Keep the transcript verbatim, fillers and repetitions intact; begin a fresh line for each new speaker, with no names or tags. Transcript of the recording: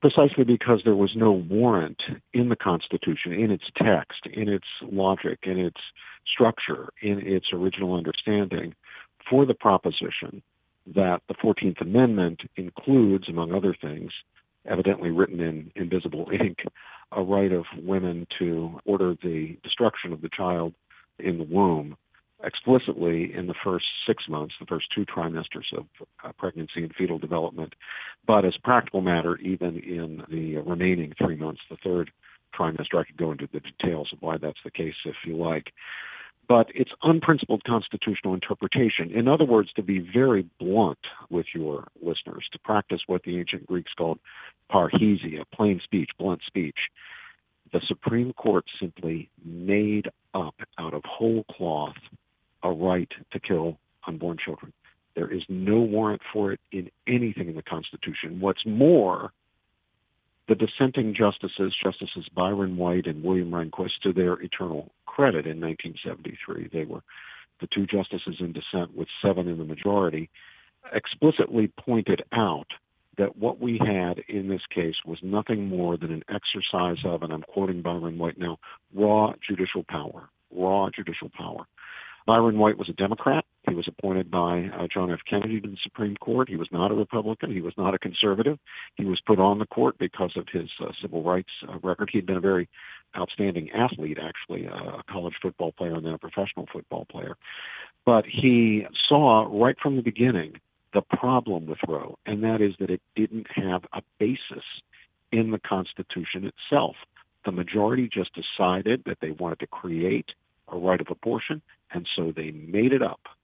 precisely because there was no warrant in the Constitution, in its text, in its logic, in its structure, in its original understanding, for the proposition that the fourteenth Amendment includes, among other things, evidently written in invisible ink, a right of women to order the destruction of the child in the womb explicitly in the first six months, the first two trimesters of uh, pregnancy and fetal development, but as a practical matter, even in the remaining three months, the third trimester. I could go into the details of why that's the case if you like. But it's unprincipled constitutional interpretation. In other words, to be very blunt with your listeners, to practice what the ancient Greeks called parrhesia, plain speech, blunt speech, the Supreme Court simply made up out of whole cloth a right to kill unborn children. There is no warrant for it in anything in the Constitution. What's more, the dissenting justices, Justices Byron White and William Rehnquist, to their eternal credit in nineteen seventy-three, they were the two justices in dissent with seven in the majority, explicitly pointed out that what we had in this case was nothing more than an exercise of, and I'm quoting Byron White now, raw judicial power, raw judicial power. Byron White was a Democrat. He was appointed by uh, John F. Kennedy to the Supreme Court. He was not a Republican. He was not a conservative. He was put on the court because of his uh, civil rights uh, record. He'd been a very outstanding athlete, actually, uh, a college football player and then a professional football player. But he saw right from the beginning the problem with Roe, and that is that it didn't have a basis in the Constitution itself. The majority just decided that they wanted to create a right of abortion, and so they made it up.